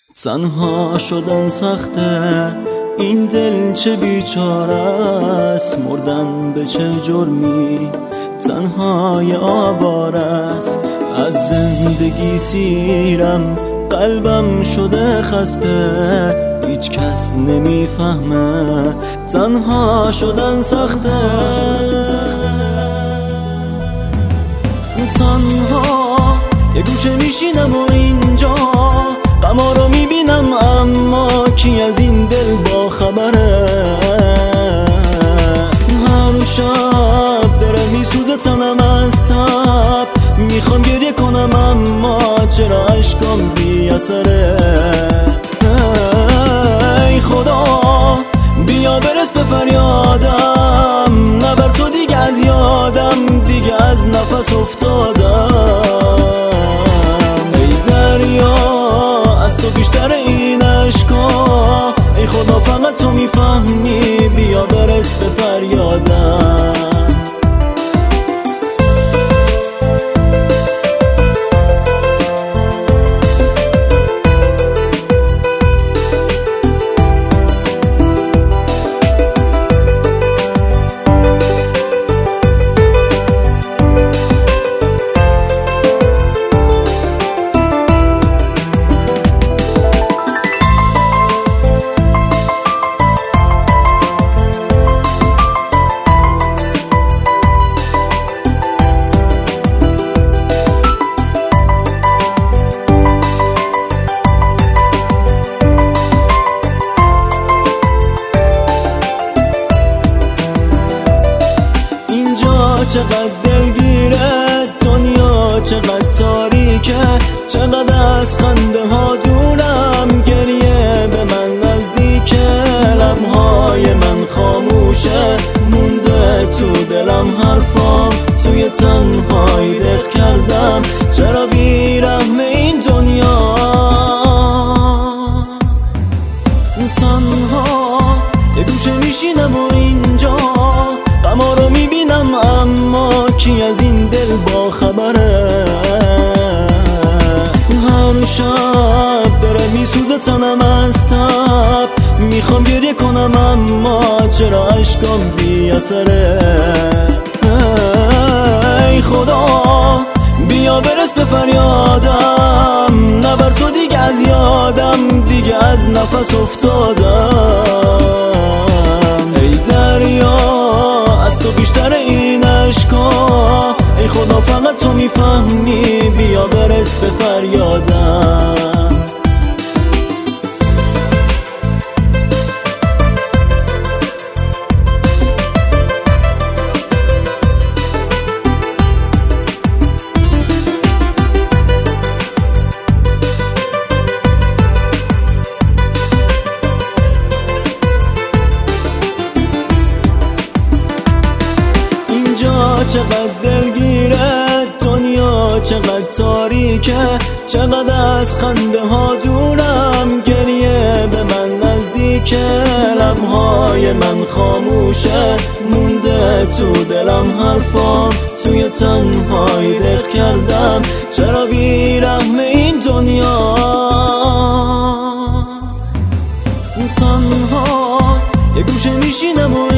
تنها شدن سخته، این دل چه بیچاره است. مردن به چه جرمی، تنهای آواره است. از زندگی سیرم، قلبم شده خسته، هیچ کس نمیفهمه. تنها شدن سخته، تنها یه گوشه میشینم و اینجا غما رو میبینم، اما کی از این دل با خبره؟ هر شب داره میسوزه تنم از تب، میخوام گریه کنم اما چرا عشقام بی اثره؟ ای خدا بیا برس به فریادم، نبر تو دیگه از یادم، دیگه از نفس افتادم. ای دریا از تو بیشتر این عشقا، ای خدا فقط تو میفهمی، بیا برس به فریادم. چقدر دلگیره دنیا، چقدر تاریکه، چقدر از خنده ها دورم، گریه به من نزدیکه، لبهای من خاموشه، مونده تو دلم حرفام، توی تنهایی دق کردم، چرا بیرحم این دنیا؟ تنها یه گوشه میشینم و اینجا غما رو میبینم، اما کی از این دل با خبره؟ هر شب داره میسوزه تنم از تب، میخوام گریه کنم اما چرا عشقام بی اثره؟ ای خدا بیا برس به فریادم، نبر تو دیگه از یادم، دیگه از نفس افتادم. ای دریا از تو بیشتر این عشقا، ای خدا فقط تو میفهمی، بیا برس به فریادم. چقدر دلگیره دنیا، چقدر تاریکه، چقدر از خنده ها دورم، گریه به من نزدیکه، لبهای من خاموشه، مونده تو دلم حرفام، توی تنهایی دق کردم، چرا بیرحم این دنیا؟ تنها یه گوشه میشینم و